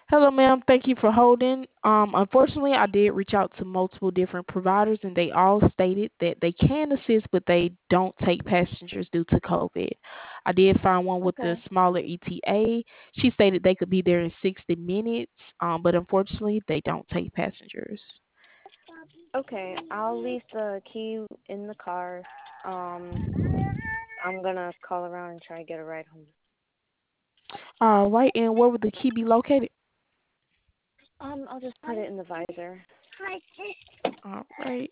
Hello, ma'am. Thank you for holding. Unfortunately, I did reach out to multiple different providers, and they all stated that they can assist, but they don't take passengers due to COVID. I did find one with the Okay. smaller ETA. She stated they could be there in 60 minutes, but unfortunately, they don't take passengers. Okay, I'll leave the key in the car. Um, I'm gonna call around and try to get a ride home. All right, and where would the key be located? I'll just put it in the visor. All right.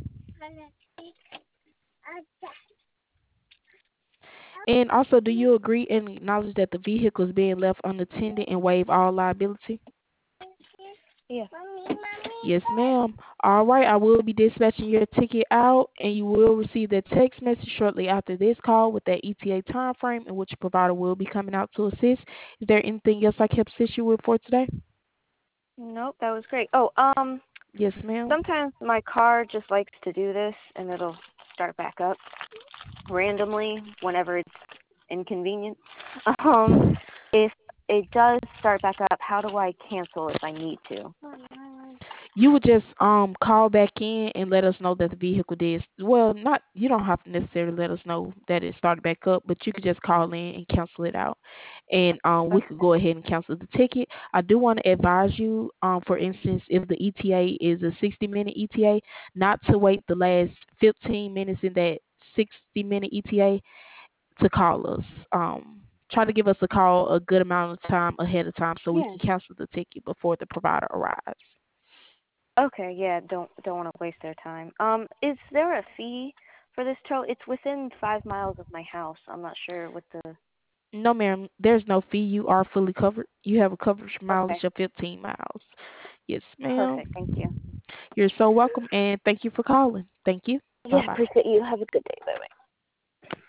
And also, do you agree and acknowledge that the vehicle is being left unattended and waive all liability? Yeah. Yes, ma'am. All right, I will be dispatching your ticket out, and you will receive that text message shortly after this call with that ETA time frame in which your provider will be coming out to assist. Is there anything else I can assist you with for today? Nope, that was great. Oh, Yes, ma'am. sometimes my car just likes to do this, and it'll start back up randomly whenever it's inconvenient. Um, if it does start back up, how do I cancel if I need to? You would just call back in and let us know that the vehicle did well. Not you don't have to necessarily let us know that it started back up, but you could just call in and cancel it out, and we could go ahead and cancel the ticket. I do want to advise you, for instance, if the ETA is a 60-minute ETA, not to wait the last 15 minutes in that 60-minute ETA to call us. Try to give us a call a good amount of time ahead of time so we Yeah. can cancel the ticket before the provider arrives. Okay, yeah, don't want to waste their time. Is there a fee for this tow? It's within 5 miles of my house. I'm not sure what the. No, ma'am. There's no fee. You are fully covered. You have a coverage Okay, mileage of 15 miles. Yes, ma'am. perfect. Thank you. You're so welcome, and thank you for calling. Thank you. Yeah, Bye-bye. appreciate you. Have a good day. Bye bye.